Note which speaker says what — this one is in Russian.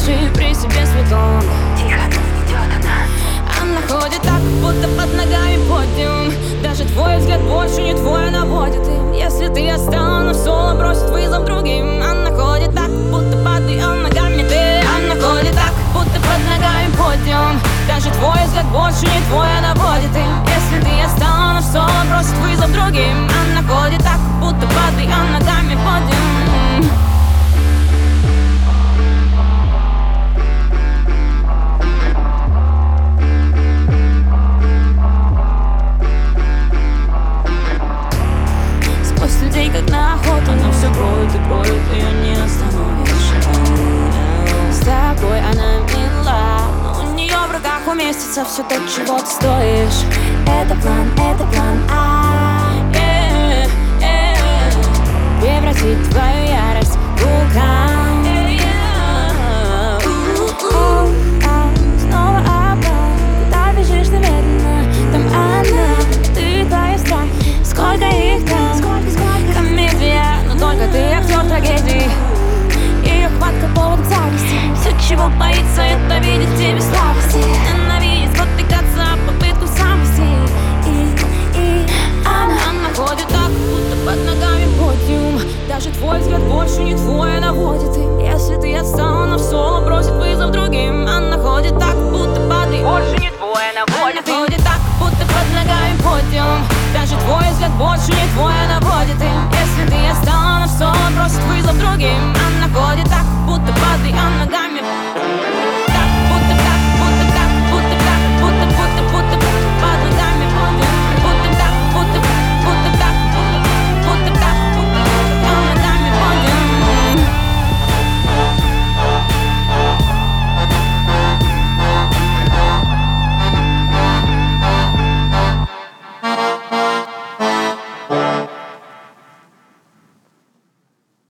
Speaker 1: держи при себе свой тон.
Speaker 2: Тихо, идет она.
Speaker 1: Она ходит так, будто под ногами подиум. Даже твой взгляд больше не твой, она водит им. Если ты отстала, но в соло бросит вызов другим. Она ходит так, будто под ее ногами ты. Она ходит так, будто под ногами подиум. Даже твой взгляд больше не твой, она водит им. Если ты отстала, но в соло бросит вызов другим. Она ходит так, будто под ее ногами подиум. Людей как на охоту, но все кроют и кроют, ее не остановишь. С тобой она мила, но у нее в руках уместится все то, чего ты стоишь. Это план А. Превратить твою ярость в вулкан. Снова обман, куда бежишь ты медленно, там она, ты и твои страхи. Сколько их там? Комедия, но только ты актер трагедии. Ее хватка повод к зависти. Все, чего боится, это видеть в тебе слабости. Ненавидеть, спотыкаться об попытку самости. И она ходит так, будто под ногами подиум. Даже твой взгляд больше не твой, она водит им. Если ты отстала, она в соло бросит вызов другим. Она ходит так, будто под ее больше не твой, она водит им. Она ходит так, будто под ногами подиум. Даже твой взгляд больше не твой, она водит им. Если ты отстала, она в соло бросит вызов другим.